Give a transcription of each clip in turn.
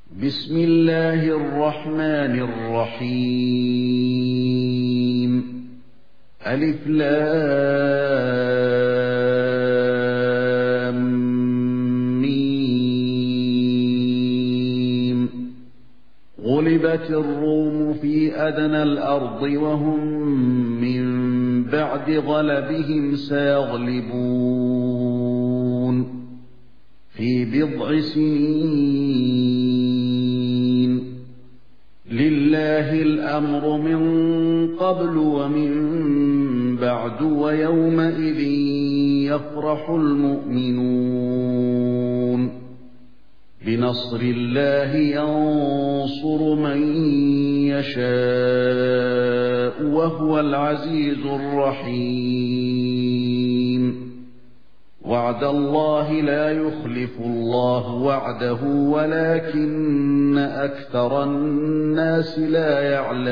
بسم الله الرحمن الرحيم ألف لام ميم غلبت الروم في أدنى الأرض وهم من بعد غلبهم سيغلبون في بضع سنين لله الأمر من قبل ومن بعد ويومئذ يفرح المؤمنون بنصر الله ينصر من يشاء وهو العزيز الرحيم وعد الله لا يخلف الله وعده ولكن أكثر الناس لا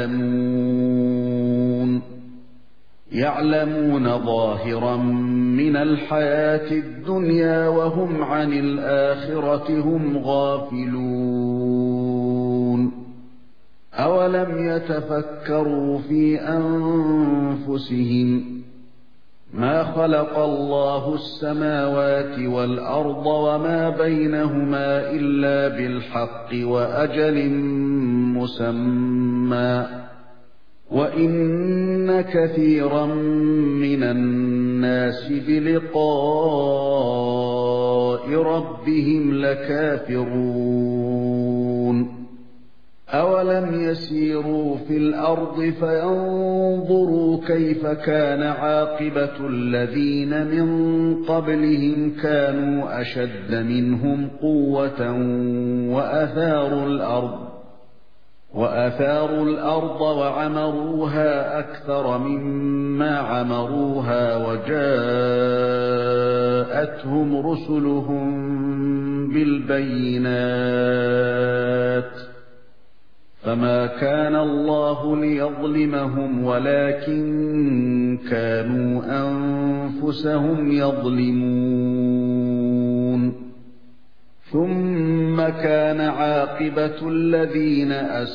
يعلمون ظاهرا من الحياة الدنيا وهم عن الآخرة هم غافلون أولم يتفكروا في أنفسهم ما خلق الله السماوات والأرض وما بينهما إلا بالحق وأجل مسمى وإن كثيرا من الناس بلقاء ربهم لكافرون أولم يسيروا في الأرض فينظروا كيف كان عاقبة الذين من قبلهم كانوا أشد منهم قوة وأثاروا الأرض وعمروها أكثر مما عمروها وجاءتهم رسلهم بالبينات فما كان الله ليظلمهم ولكن كانوا أنفسهم يظلمون ثم كان عاقبة الذين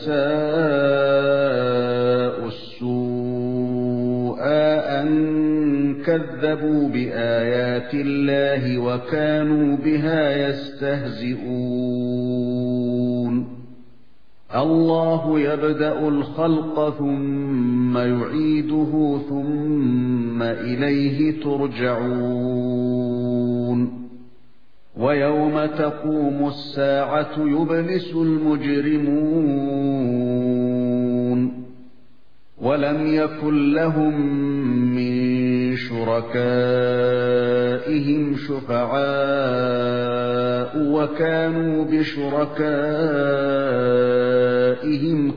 أساءوا السوء أن كذبوا بآيات الله وكانوا بها يستهزئون الله يبدأ الخلق ثم يعيده ثم إليه ترجعون ويوم تقوم الساعة يبلس المجرمون ولم يكن لهم من شركائهم شفعاء وكانوا بشركائهم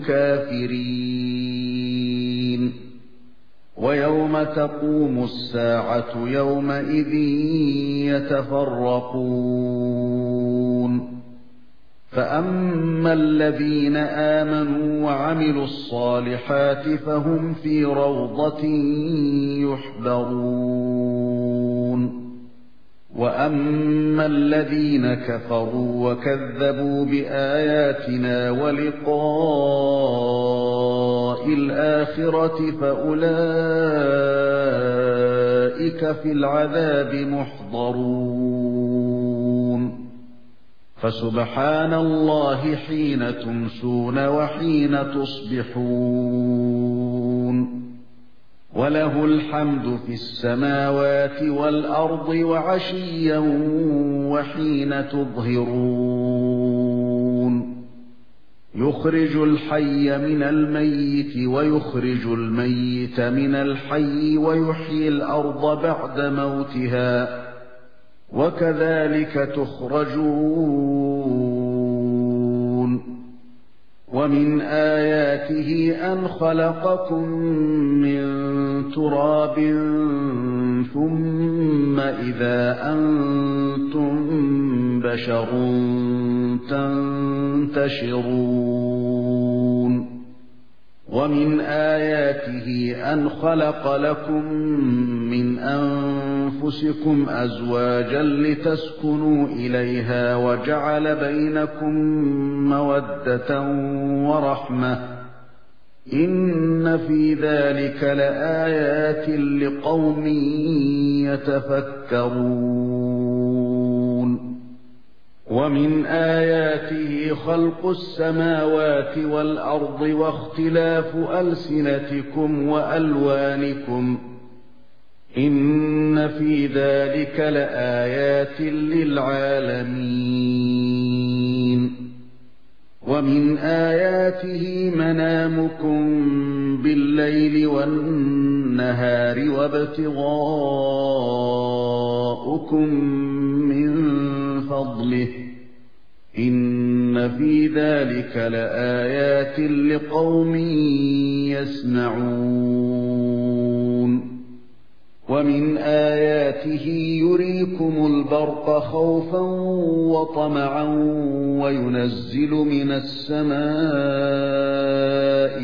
كافرين ويوم تقوم الساعة يومئذ يتفرقون فأما الذين آمنوا وعملوا الصالحات فهم في روضة يحبرون وأما الذين كفروا وكذبوا بآياتنا ولقاء الآخرة فأولئك في العذاب محضرون فسبحان الله حين تمسون وحين تصبحون وله الحمد في السماوات والأرض وعشيا وحين تظهرون يخرج الحي من الميت ويخرج الميت من الحي ويحيي الأرض بعد موتها وكذلك تخرجون ومن آياته أن خلقكم من تراب ثم إذا أنتم بشر تنتشرون ومن آياته أن خلق لكم من أنفسكم أنفسكم أزواجا لتسكنوا إليها وجعل بينكم مودة ورحمة إن في ذلك لآيات لقوم يتفكرون ومن آياته خلق السماوات والأرض واختلاف ألسنتكم وألوانكم إن في ذلك لآيات للعالمين ومن آياته منامكم بالليل والنهار وابتغاؤكم من فضله إن في ذلك لآيات لقوم يسمعون ومن آياته يريكم البرق خوفا وطمعا وينزل من السماء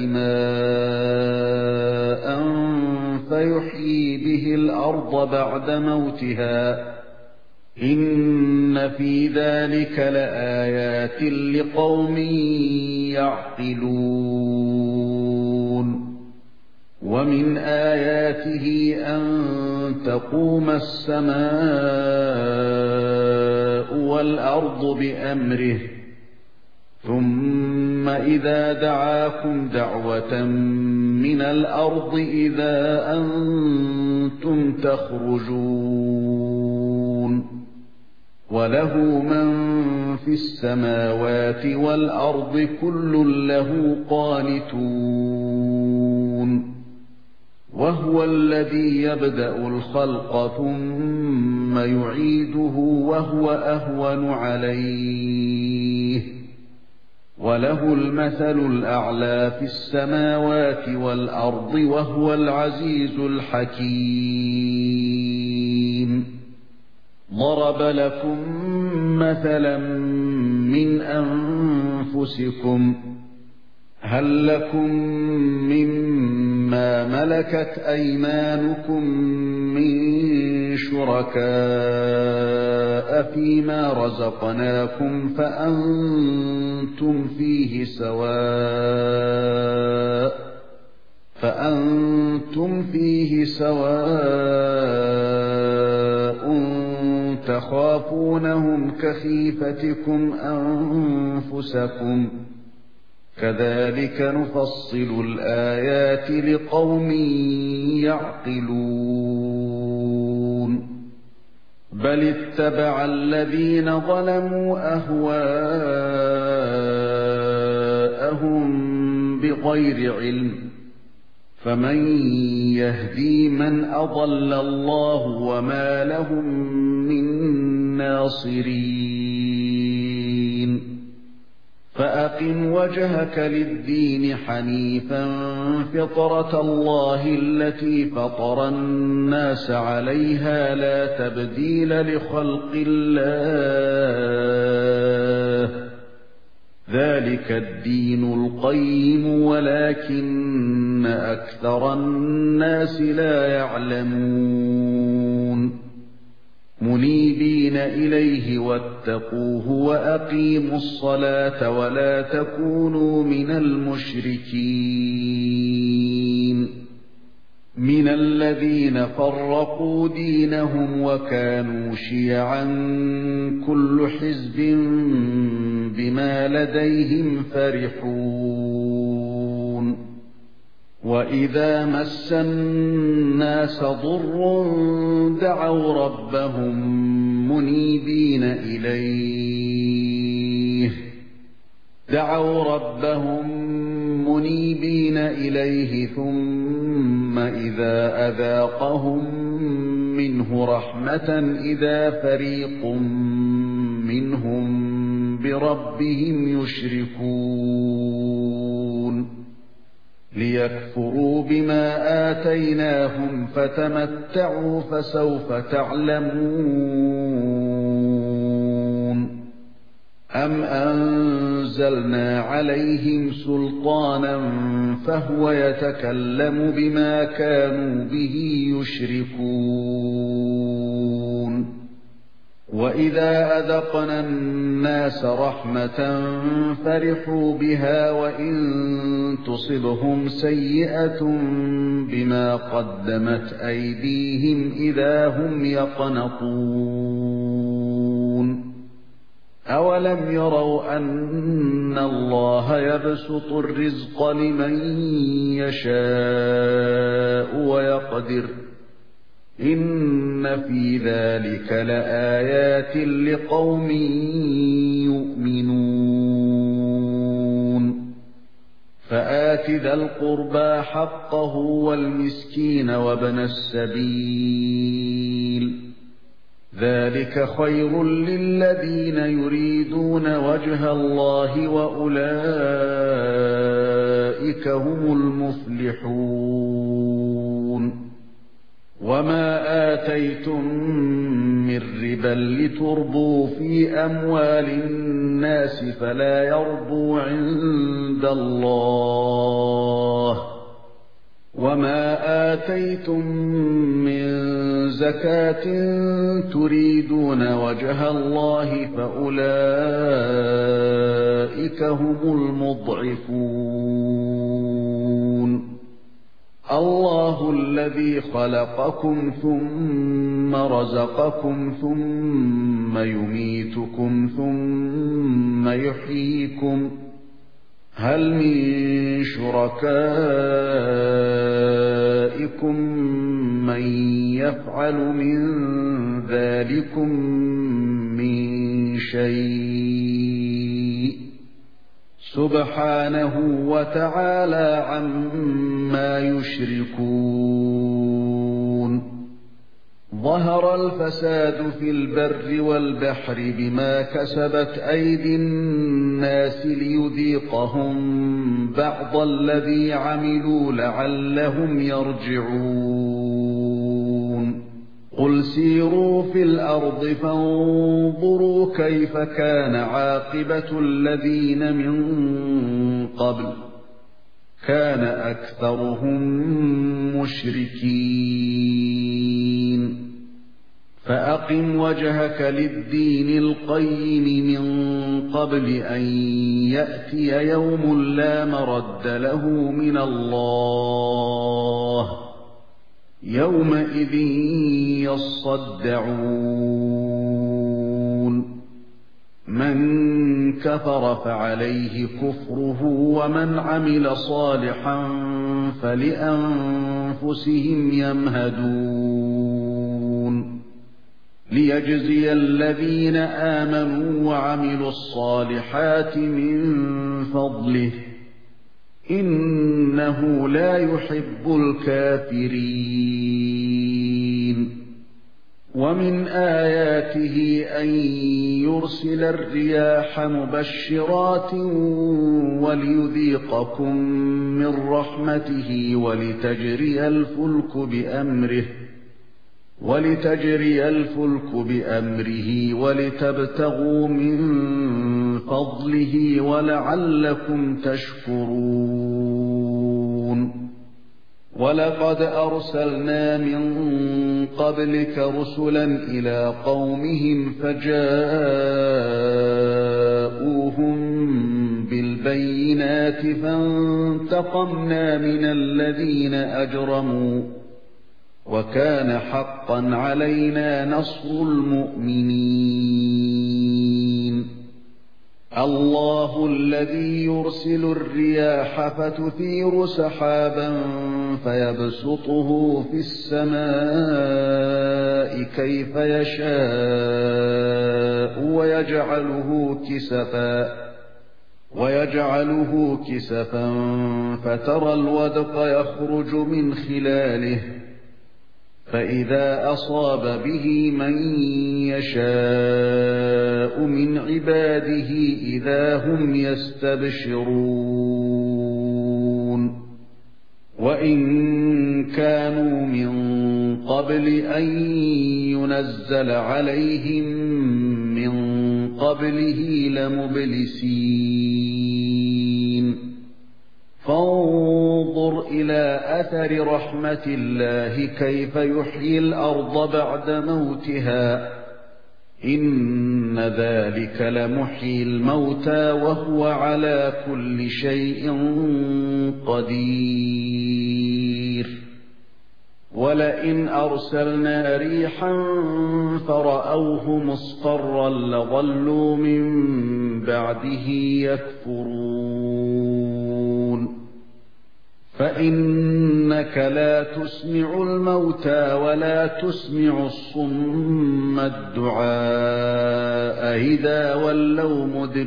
ماء فيحيي به الأرض بعد موتها إن في ذلك لآيات لقوم يعقلون ومن آياته أن تقوم السماء والأرض بأمره ثم إذا دعاكم دعوة من الأرض إذا أنتم تخرجون وله من في السماوات والأرض كل له قانتون وهو الذي يبدأ الخلق ثم يعيده وهو أهون عليه وله المثل الأعلى في السماوات والأرض وهو العزيز الحكيم ضرب لكم مثلا من أنفسكم هل لكم مما ملكت أيمانكم من شركاء فيما رزقناكم فأنتم فيه سواء تخافونهم كخيفتكم أنفسكم كذلك نفصل الآيات لقوم يعقلون بل اتبع الذين ظلموا أهواءهم بغير علم فمن يهدي من أضل الله وما لهم من ناصرين فأقم وجهك للدين حنيفا فطرة الله التي فطر الناس عليها لا تبديل لخلق الله ذلك الدين القيم ولكن أكثر الناس لا يعلمون منيبين إليه واتقوه وأقيموا الصلاة ولا تكونوا من المشركين من الذين فرقوا دينهم وكانوا شيعا كل حزب بما لديهم فرحون وإذا مس الناس ضر دعوا ربهم منيبين إليه ثم إذا أذاقهم منه رحمة إذا فريق منهم بربهم يشركون ليكفروا بما آتيناهم فتمتعوا فسوف تعلمون أَمْ أَنزَلْنَا عَلَيْهِمْ سُلْطَانًا فَهُوَ يَتَكَلَّمُ بِمَا كَانُوا بِهِ يُشْرِكُونَ وَإِذَا أَذَقْنَا النَّاسَ رَحْمَةً فَرِحُوا بِهَا وَإِن تُصِبْهُمْ سَيِّئَةٌ بِمَا قَدَّمَتْ أَيْدِيهِمْ إِذَا هُمْ يَقْنَطُونَ أَوَلَمْ يَرَوْا أَنَّ اللَّهَ يَبْسُطُ الرِّزْقَ لِمَن يَشَاءُ وَيَقْدِرُ إِنَّ فِي ذَلِكَ لَآيَاتٍ لِقَوْمٍ يُؤْمِنُونَ فَآتِ ذَا الْقُرْبَى حَقَّهُ وَالْمِسْكِينَ وَابْنَ السَّبِيلِ ذَلِكَ خَيْرٌ لِّلَّذِينَ يُرِيدُونَ وَجْهَ اللَّهِ وَأُولَئِكَ هُمُ الْمُفْلِحُونَ وَمَا آتَيْتُم مِّن رِّبًا لِّتُرْبُوا فِي أَمْوَالِ النَّاسِ فَلَا يَرْبُو عِندَ اللَّهِ وَمَا آتَيْتُم مِّن زَكَاةٍ تُرِيدُونَ وَجْهَ اللَّهِ فَأُولَئِكَ هُمُ الْمُضْعِفُونَ اللَّهُ الَّذِي خَلَقَكُمْ ثُمَّ رَزَقَكُمْ ثُمَّ يُمِيتُكُمْ ثُمَّ يُحْيِيكُمْ هَلْ مِن شُرَكَائِكُم مَّن يَفْعَلُ مِن ذَلِكُم مِّن شَيْءٍ سُبْحَانَهُ وَتَعَالَى عَمَّا يُشْرِكُونَ ظَهَرَ الْفَسَادُ فِي الْبَرِّ وَالْبَحْرِ بِمَا كَسَبَتْ أَيْدِي النَّاسِ لِيُذِيقَهُم بَعْضَ الَّذِي عَمِلُوا لَعَلَّهُمْ يَرْجِعُونَ قُلْ سِيرُوا فِي الْأَرْضِ فَانظُرُوا كَيْفَ كَانَ عَاقِبَةُ الَّذِينَ مِن قَبْلُ كَانَ أَكْثَرُهُم مُّشْرِكِينَ فَأَقِمْ وَجْهَكَ لِلدِّينِ الْقَيِّمِ مِن قَبْلِ أَن يَأْتِيَ يَوْمٌ لَّا مَرَدَّ لَهُ مِنَ اللَّهِ يَوْمَئِذٍ يَصَّدَّعُونَ مَن كَفَرَ فَعَلَيْهِ كُفْرُهُ وَمَنْ عَمِلَ صَالِحًا فَلِأَنفُسِهِمْ يَمْهَدُونَ لِيَجْزِيَ الَّذِينَ آمَنُوا وَعَمِلُوا الصَّالِحَاتِ مِن فَضْلِهِ إِنَّهُ لَا يُحِبُّ الْكَافِرِينَ وَمِنْ آيَاتِهِ أَن يُرْسِلَ الرِّيَاحَ مُبَشِّرَاتٍ وَلِيُذِيقَكُم مِّن رَّحْمَتِهِ وَلِتَجْرِيَ الْفُلْكُ بِأَمْرِهِ وَلِتَبْتَغُوا مِن فَضْلِهِ وَلَعَلَّكُمْ تَشْكُرُونَ وَلَقَدْ أَرْسَلْنَا مِن قَبْلِكَ رُسُلًا إِلَىٰ قَوْمِهِمْ فَجَاءُوهُم بِالْبَيِّنَاتِ فَانتَقَمْنَا مِنَ الَّذِينَ أَجْرَمُوا وَكَانَ حَقًّا عَلَيْنَا نَصْرُ الْمُؤْمِنِينَ اللَّهُ الَّذِي يُرْسِلُ الرِّيَاحَ فَتُثِيرُ سَحَابًا فَيَبْسُطُهُ فِي السَّمَاءِ كَيْفَ يَشَاءُ وَيَجْعَلُهُ كِسَفًا فَتَرَى الْوَدْقَ يَخْرُجُ مِنْ خِلَالِهِ فَإِذَا أَصَابَ بِهِ مَن يَشَاءُ مِنْ عِبَادِهِ إِذَا هُمْ يَسْتَبْشِرُونَ وَإِن كَانُوا مِن قَبْلِ أَن يُنَزَّلَ عَلَيْهِم مِّن قبله لمبلسين فانظر إلى أثر رحمة الله كيف يحيي الأرض بعد موتها إن ذلك لمحيي الموتى وهو على كل شيء قدير ولئن أرسلنا ريحا فرأوه مصفرا لظلوا من بعده يكفرون فإنك لا تسمع الموتى ولا تسمع الصم الدعاء إذا ولوا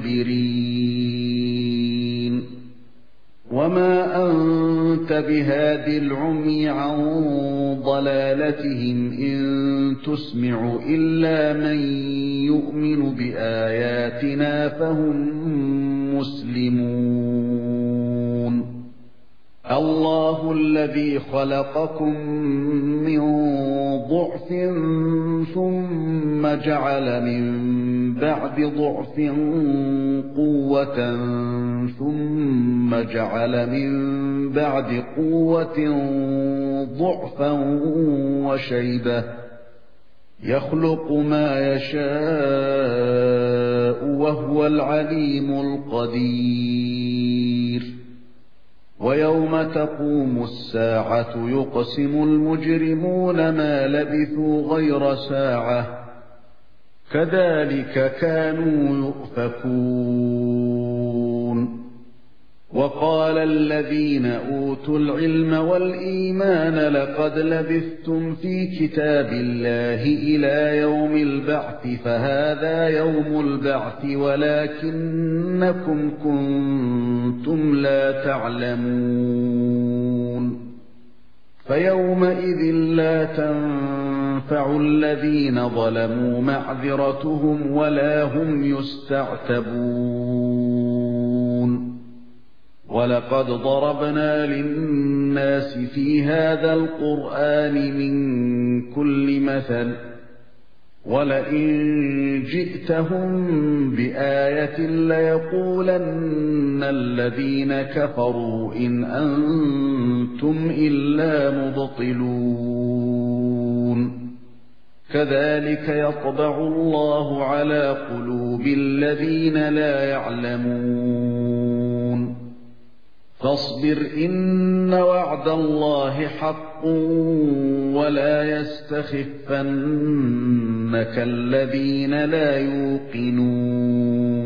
مدبرين وما أنت بهاد العمي عن ضلالتهم إن تسمع إلا من يؤمن بآياتنا فهم مسلمون الله الذي خلقكم من ضعف ثم جعل من بعد ضعف قوة ثم جعل من بعد قوة ضعفا وشيبة يخلق ما يشاء وهو العليم القدير ويوم تقوم الساعة يقسم المجرمون ما لبثوا غير ساعة كذلك كانوا يؤفكون وقال الذين أوتوا العلم والإيمان لقد لبثتم في كتاب الله إلى يوم البعث فهذا يوم البعث ولكنكم كنتم لا تعلمون فيومئذ لا تنفع الذين ظلموا معذرتهم ولا هم يستعتبون ولقد ضربنا للناس في هذا القرآن من كل مثل ولئن جئتهم بآية ليقولن الذين كفروا إن أنتم إلا مبطلون كذلك يطبع الله على قلوب الذين لا يعلمون فاصبر إن وعد الله حق ولا يستخفنك الذين لا يوقنون